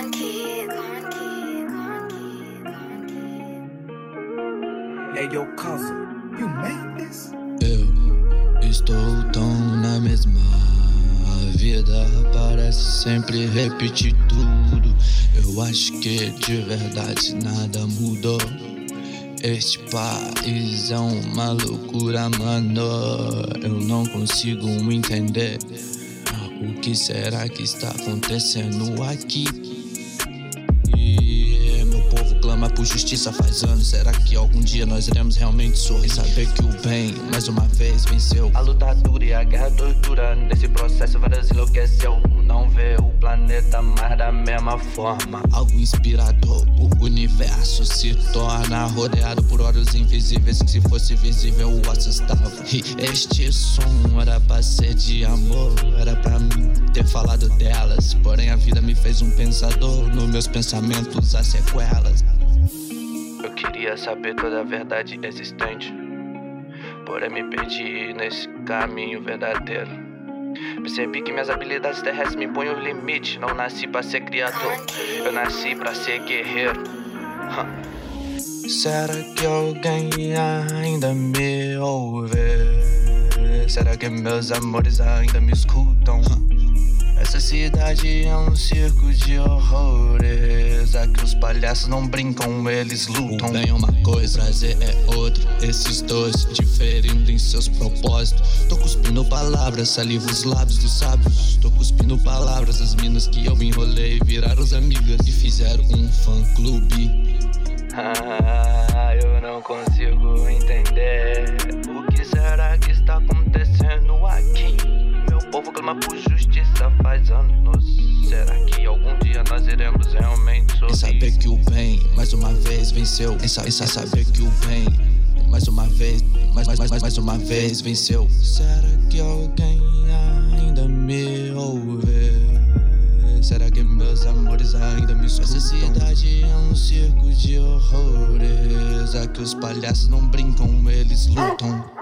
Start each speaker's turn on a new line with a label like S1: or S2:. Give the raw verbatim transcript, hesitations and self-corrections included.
S1: Hey, yo, cousin, you made this?
S2: Eu estou tão na mesma. A vida parece sempre repetir tudo. Eu acho que de verdade nada mudou. Este país é uma loucura, mano. Eu não consigo entender. O que será que está acontecendo aqui? E meu povo clama por justiça faz anos. Será que algum dia nós iremos realmente sorrir? Saber que o bem, mais uma vez, venceu. A luta dura e a guerra tortura. Nesse processo várias enlouqueceu. Não vê o planeta mais da mesma forma. Algo inspirador, o universo se torna rodeado por olhos invisíveis que se fosse visível o assustava. E este som era pra ser de amor, era pra mim ter falado delas. Porém a vida me fez um pensador, nos meus pensamentos há sequelas. Eu queria saber toda a verdade existente, porém me perdi nesse caminho verdadeiro. Percebi que minhas habilidades terrestres me impõem o limite. Não nasci pra ser criador, eu nasci pra ser guerreiro. huh. Será que alguém ainda me ouve? Será que meus amores ainda me escutam? huh. Essa cidade é um circo de horrores. Aqui os palhaços não brincam, eles lutam. O bem é uma coisa, prazer é outra. Esses dois diferindo em seus propósitos. Tô cuspindo palavras, saliva os lábios dos sábios. Tô cuspindo palavras, as minas que eu me enrolei viraram as amigas e fizeram um fã-clube. Ah, eu não consigo entender. O que será que está acontecendo aqui? Meu povo clama por justiça faz anos. Será que algum dia nós iremos realmente sorrir? Em saber que o bem, mais uma vez, venceu. Em, sa em saber que o bem, mais uma vez, mais, mais, mais, mais uma vez, venceu. Será que alguém ainda me ouve? Será que meus amores ainda me escutam? Essa cidade é um circo de horrores. Aqui os palhaços não brincam, eles lutam.